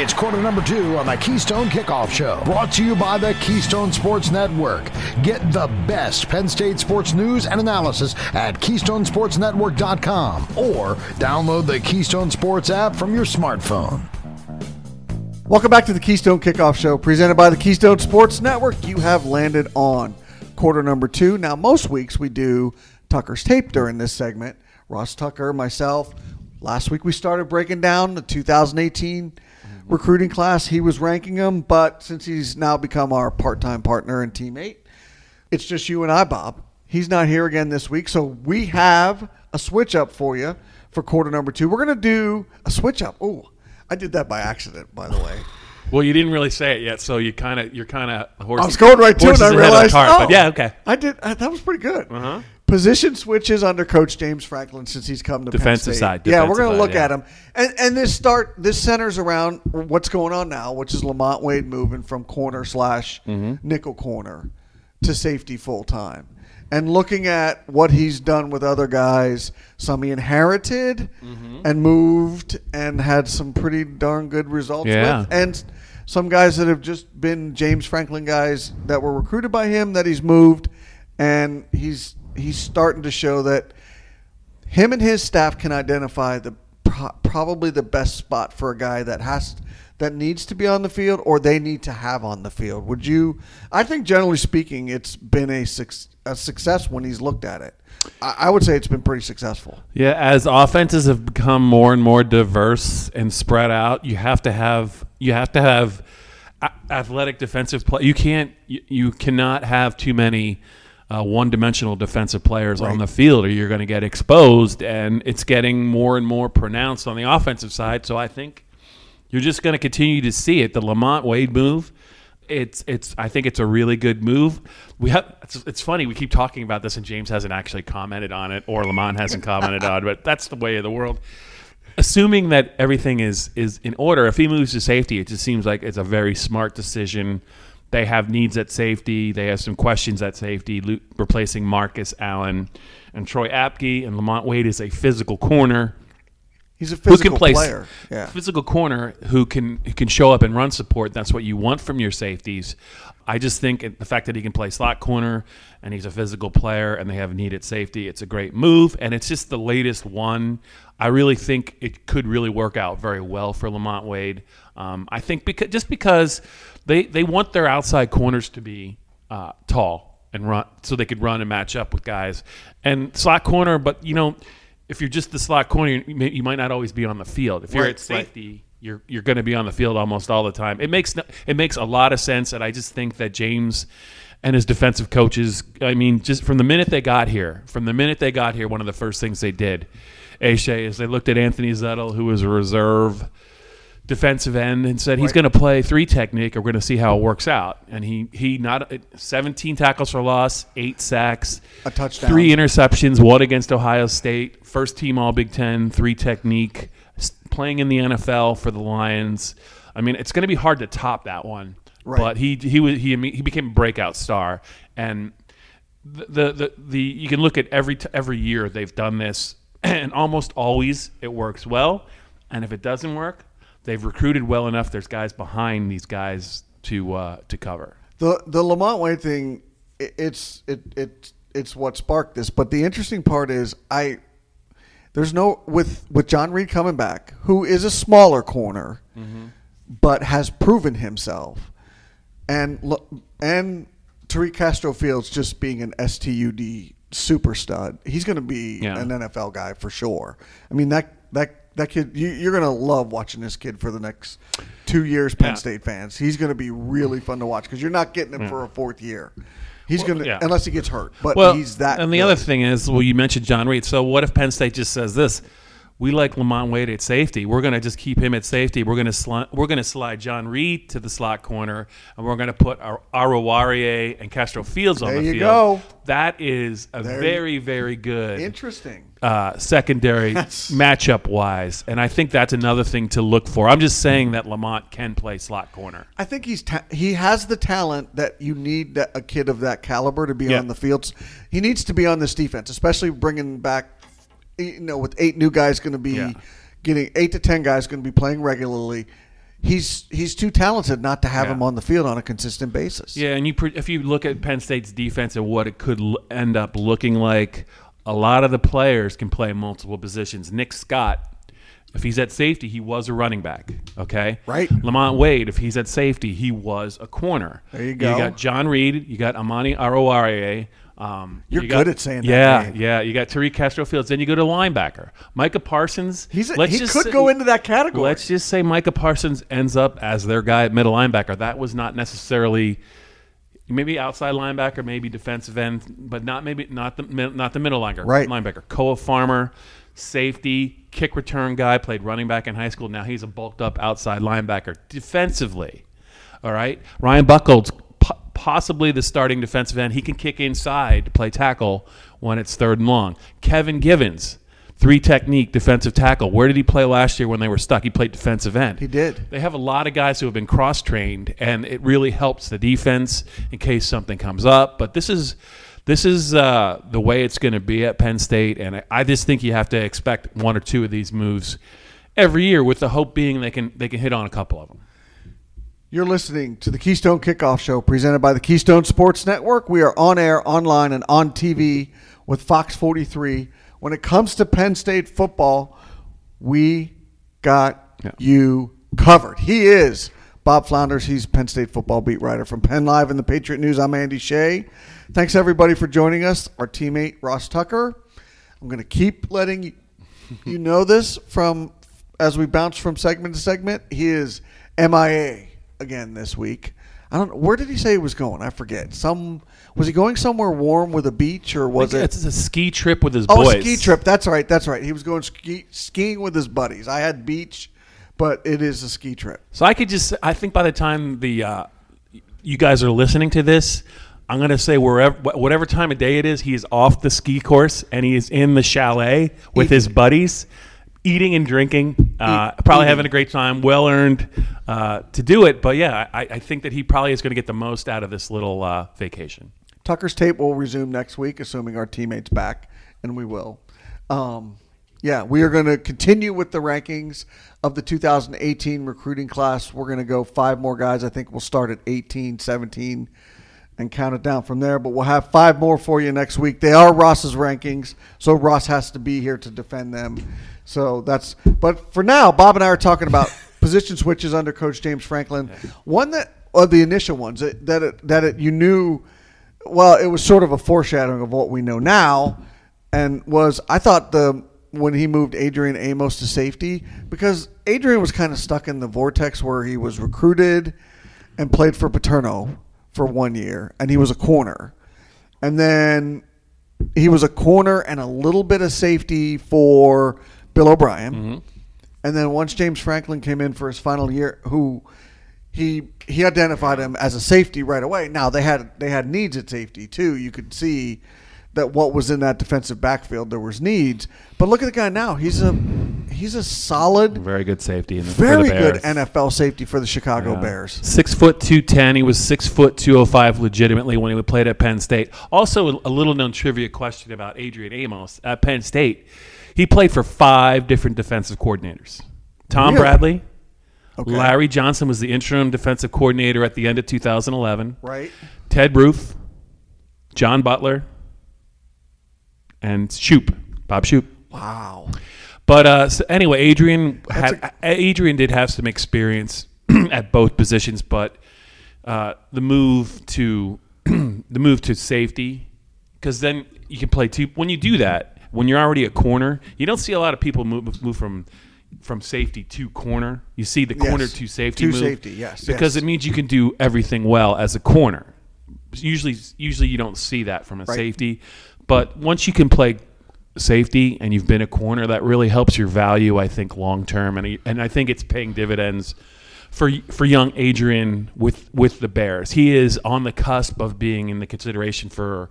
It's quarter number 2 on the Keystone Kickoff Show, brought to you by the Keystone Sports Network. Get the best Penn State sports news and analysis at KeystoneSportsNetwork.com or download the Keystone Sports app from your smartphone. Welcome back to the Keystone Kickoff Show, presented by the Keystone Sports Network. You have landed on quarter number 2. Now, most weeks we do Tucker's Tape during this segment. Ross Tucker, myself. Last week we started breaking down the 2018 recruiting class. He was ranking them, but since he's now become our part-time partner and teammate, it's just you and I, Bob. He's not here again this week, so we have a switch-up for you for quarter number 2. We're going to do a switch-up. Oh, I did that by accident, by the way. Well, you didn't really say it yet, so you're kind of horses. I was going right to it, and I realized, but yeah, okay. I did. That was pretty good. Uh-huh. Position switches under Coach James Franklin since he's come to defensive Penn State. side. Yeah, we're going to look yeah. at him. And this centers around what's going on now, which is Lamont Wade moving from corner / nickel corner to safety full time. And looking at what he's done with other guys, some he inherited and moved and had some pretty darn good results with. And some guys that have just been James Franklin guys that were recruited by him that he's moved. And he's starting to show that him and his staff can identify probably the best spot for a guy that needs to be on the field or they need to have on the field. Would you? I think generally speaking, it's been a success when he's looked at it. I would say it's been pretty successful. Yeah, as offenses have become more and more diverse and spread out, you have to have athletic defensive play. You cannot have too many one-dimensional defensive players on the field, or you're going to get exposed, and it's getting more and more pronounced on the offensive side. So I think you're just going to continue to see it. The Lamont Wade move, I think it's a really good move. It's funny, we keep talking about this, and James hasn't actually commented on it, or Lamont hasn't commented on it, but that's the way of the world. Assuming that everything is in order, if he moves to safety, it just seems like it's a very smart decision. They have needs at safety. They have some questions at safety, replacing Marcus Allen and Troy Apke. And Lamont Wade is a physical corner. He's a physical player. Yeah. Physical corner who can show up and run support. That's what you want from your safeties. I just think the fact that he can play slot corner and he's a physical player and they have need at safety, it's a great move. And it's just the latest one. I really think it could really work out very well for Lamont Wade. I think because they want their outside corners to be tall and run, so they could run and match up with guys. And slot corner, but if you're just the slot corner, you might not always be on the field. If you're at safety, you're going to be on the field almost all the time. It makes a lot of sense, and I just think that James and his defensive coaches, just from the minute they got here, one of the first things they did, Aisha, is they looked at Anthony Zettel, who was a reserve defensive end, and said he's going to play 3 technique, or we're going to see how it works out. And he not 17 tackles for loss, 8 sacks, a touchdown, 3 interceptions, 1 against Ohio State, first team All Big Ten, 3 technique, playing in the NFL for the Lions. It's going to be hard to top that one. Right. But he became a breakout star, and the you can look at every year they've done this, and almost always it works well. And if it doesn't work, they've recruited well enough. There's guys behind these guys to cover. The Lamont Wade thing, it's what sparked this. But the interesting part is there's no with John Reed coming back, who is a smaller corner, but has proven himself, and Tariq Castro-Fields just being an STUD super stud. He's going to be an NFL guy for sure. That kid, you're going to love watching this kid for the next 2 years, Penn State fans. He's going to be really fun to watch because you're not getting him for a 4th year. He's going to, unless he gets hurt. But he's that. And the other thing is, you mentioned John Reed. So what if Penn State just says this? We like Lamont Wade at safety. We're going to just keep him at safety. We're going to slide John Reed to the slot corner, and we're going to put Arouarier and Castro-Fields on the field. There you go. That is a very, very good, interesting secondary matchup-wise, and I think that's another thing to look for. I'm just saying that Lamont can play slot corner. I think he has the talent that you need a kid of that caliber to be on the field. He needs to be on this defense, especially bringing back. With 8 new guys going to be getting 8 to 10 guys going to be playing regularly. he's too talented not to have Yeah. him on the field on a consistent basis. Yeah, and if you look at Penn State's defense and what it could end up looking like, a lot of the players can play multiple positions. Nick Scott, if he's at safety, he was a running back. Okay, Right. Lamont Wade, if he's at safety, he was a corner. There you go. You got John Reed. You got Amani Arowarie. You're good at saying that Yeah, name. yeah. You got Tariq Castro Fields. Then you go to linebacker. Micah Parsons. He could go into that category. Let's just say Micah Parsons ends up as their guy at middle linebacker. That was not necessarily maybe outside linebacker, maybe defensive end, but not the middle linebacker. Right. Linebacker. Koa Farmer, safety, kick return guy, played running back in high school. Now he's a bulked up outside linebacker. Defensively, all right. Ryan Buchholz, possibly the starting defensive end. He can kick inside to play tackle when it's 3rd and long. Kevin Givens, 3-technique defensive tackle. Where did he play last year when they were stuck? He played defensive end. He did. They have a lot of guys who have been cross-trained, and it really helps the defense in case something comes up. But this is the way it's going to be at Penn State, and I just think you have to expect 1 or 2 of these moves every year, with the hope being they can hit on a couple of them. You're listening to the Keystone Kickoff Show presented by the Keystone Sports Network. We are on air, online, and on TV with Fox 43. When it comes to Penn State football, we got you covered. He is Bob Flounders. He's Penn State football beat writer from Penn Live and the Patriot News. I'm Andy Shea. Thanks, everybody, for joining us. Our teammate, Ross Tucker. I'm going to keep letting you know this as we bounce from segment to segment. He is MIA again this week. I don't know. Where did he say he was going? I forget. Was he going somewhere warm with a beach, or was it? It's a ski trip with his Oh, boys. a ski trip. That's right. That's right. He was going skiing with his buddies. I had beach, but it is a ski trip. So I think by the time you guys are listening to this, I'm going to say whatever time of day it is, he is off the ski course and he is in the chalet with his buddies, eating and drinking, probably having a great time, well-earned to do it. But, yeah, I think that he probably is going to get the most out of this little vacation. Tucker's tape will resume next week, assuming our teammate's back, and we will. We are going to continue with the rankings of the 2018 recruiting class. We're going to go 5 more guys. I think we'll start at 18, 17, and count it down from there. But we'll have 5 more for you next week. They are Ross's rankings, so Ross has to be here to defend them. But for now, Bob and I are talking about position switches under Coach James Franklin. One of the initial ones you knew. Well, it was sort of a foreshadowing of what we know now, and I thought when he moved Adrian Amos to safety, because Adrian was kind of stuck in the vortex where he was recruited and played for Paterno for 1 year, and he was a corner, and then he was a corner and a little bit of safety for Bill O'Brien, and then once James Franklin came in for his final year, He identified him as a safety right away. Now they had needs at safety too. You could see that what was in that defensive backfield there was needs. But look at the guy now. He's a solid, Very good safety. very good NFL safety for the Chicago Bears. 6 foot 210. He was 6 foot 205 legitimately when he played at Penn State. Also, a little known trivia question about Adrian Amos at Penn State. He played for 5 different defensive coordinators. Tom Really? Bradley. Okay. Larry Johnson was the interim defensive coordinator at the end of 2011. Right. Ted Roof, John Butler, and Bob Shoop. Wow. But so anyway, Adrian did have some experience at both positions, but the move to safety, because then you can play 2. When you do that, when you're already a corner, you don't see a lot of people move from safety to corner. You see the corner to safety move. Safety, yes. Because it means you can do everything well as a corner. Usually you don't see that from a safety. But once you can play safety and you've been a corner, that really helps your value, I think, long term. And I think it's paying dividends for young Adrian with the Bears. He is on the cusp of being in the consideration for,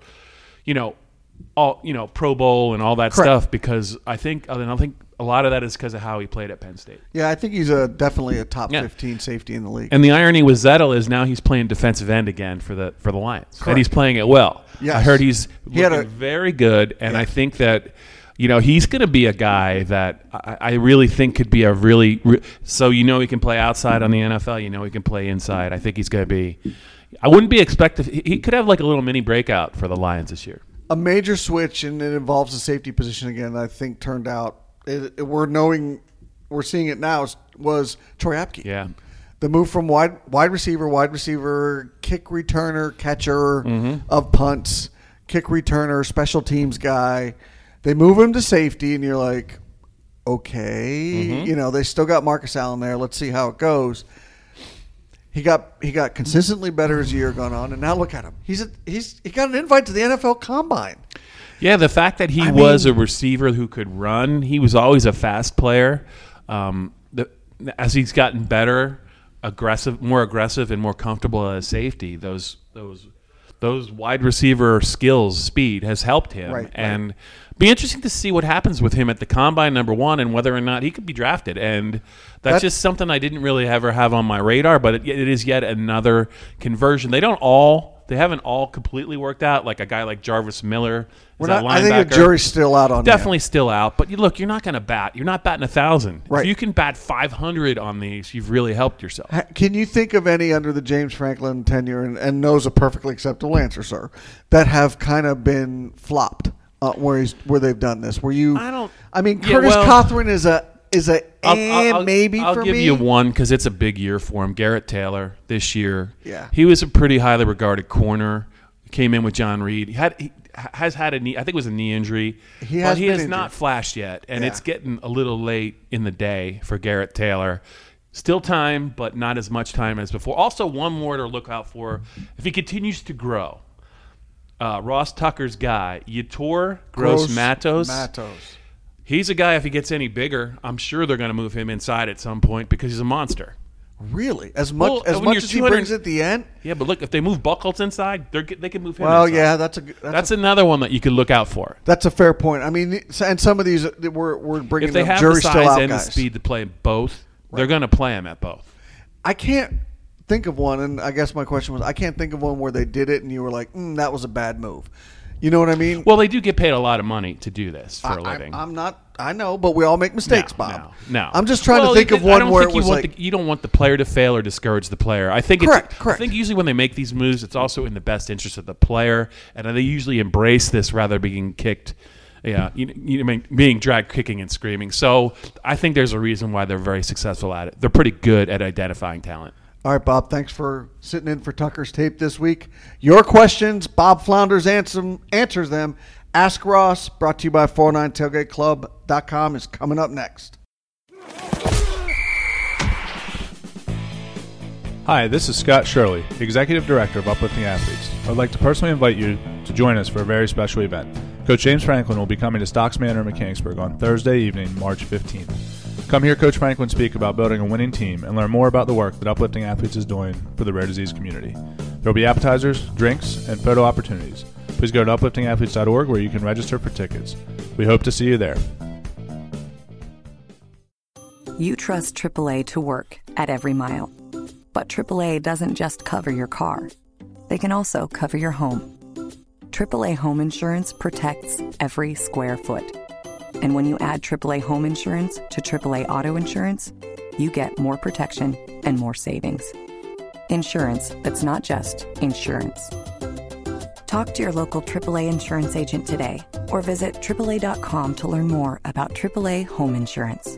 Pro Bowl and all that stuff, because I think a lot of that is because of how he played at Penn State. Yeah, I think he's definitely a top 15 safety in the league. And the irony with Zettel is now he's playing defensive end again for the Lions. Correct. And he's playing it well. Yes. I heard he's looking very good, and I think that, he's going to be a guy that I really think could be so he can play outside on the NFL. He can play inside. I think he's going to be. I wouldn't be expected. He could have like a little mini breakout for the Lions this year. A major switch, and it involves the safety position again. I think turned out we're seeing it now was Troy Apke. Yeah. The move from wide receiver, kick returner, catcher of punts, kick returner, special teams guy. They move him to safety, and you're like, okay. They still got Marcus Allen there. Let's see how it goes. He got consistently better as the year gone on, and now look at him. He got an invite to the NFL Combine. Yeah, the fact that he was a receiver who could run, he was always a fast player. As he's gotten better, more aggressive, and more comfortable as safety, those wide receiver skills, speed has helped him. Right. And be interesting to see what happens with him at the Combine, number one, and whether or not he could be drafted. And that's just something I didn't really ever have on my radar, but it is yet another conversion. They haven't all completely worked out. Like a guy like Jarvis Miller, I think the jury's still out on definitely still out. But you're not going to bat. You're not batting 1,000. Right. If you can bat 500 on these, you've really helped yourself. Can you think of any under the James Franklin tenure, and knows a perfectly acceptable answer, sir, that have kind of been flopped where they've done this? Curtis Cawthorn is a maybe I'll for give me. you one because it's a big year for him. Garrett Taylor this year. Yeah. He was a pretty highly regarded corner. Came in with John Reed. He has had a knee. I think it was a knee injury. He has not flashed yet, and it's getting a little late in the day for Garrett Taylor. Still time, but not as much time as before. Also, one more to look out for if he continues to grow. Ross Tucker's guy, Yetur Gross-Matos. He's a guy, if he gets any bigger, I'm sure they're going to move him inside at some point because he's a monster. Really? As much as he brings at the end? Yeah, but look, if they move Buchholz inside, they can move him inside. Well, yeah, that's another one that you could look out for. That's a fair point. I mean, and some of these, we're bringing if they have jury the still size out and guys. the speed to play both, they're going to play him at both. I can't think of one, and I guess my question was, I can't think of one where they did it and you were like, that was a bad move. You know what I mean? Well, they do get paid a lot of money to do this for a living. I know, but we all make mistakes, Bob. No. I'm just trying to think of one where it was like... You don't want the player to fail or discourage the player. I think correct. I think usually when they make these moves, it's also in the best interest of the player, and they usually embrace this rather than being kicked, being dragged kicking and screaming. So I think there's a reason why they're very successful at it. They're pretty good at identifying talent. All right, Bob, thanks for sitting in for Tucker's Tape this week. Your questions, Bob Flounders answers them. Ask Ross, brought to you by 409tailgateclub.com, is coming up next. Hi, this is Scott Shirley, Executive Director of Uplifting Athletes. I would like to personally invite you to join us for a very special event. Coach James Franklin will be coming to Stocks Manor in Mechanicsburg on Thursday evening, March 15th. Come hear Coach Franklin speak about building a winning team and learn more about the work that Uplifting Athletes is doing for the rare disease community. There will be appetizers, drinks, and photo opportunities. Please go to upliftingathletes.org where you can register for tickets. We hope to see you there. You trust AAA to work at every mile. But AAA doesn't just cover your car. They can also cover your home. AAA Home Insurance protects every square foot. And when you add AAA Home Insurance to AAA Auto Insurance, you get more protection and more savings. Insurance that's not just insurance. Talk to your local AAA insurance agent today or visit AAA.com to learn more about AAA Home Insurance.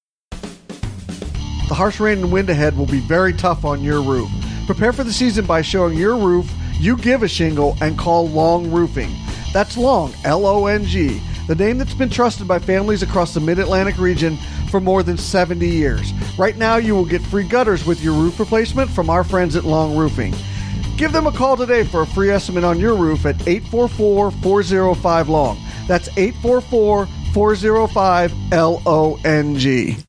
The harsh rain and wind ahead will be very tough on your roof. Prepare for the season by showing your roof you give a shingle and call Long Roofing. That's Long, L-O-N-G. The name that's been trusted by families across the Mid-Atlantic region for more than 70 years. Right now, you will get free gutters with your roof replacement from our friends at Long Roofing. Give them a call today for a free estimate on your roof at 844-405-LONG. That's 844-405-LONG.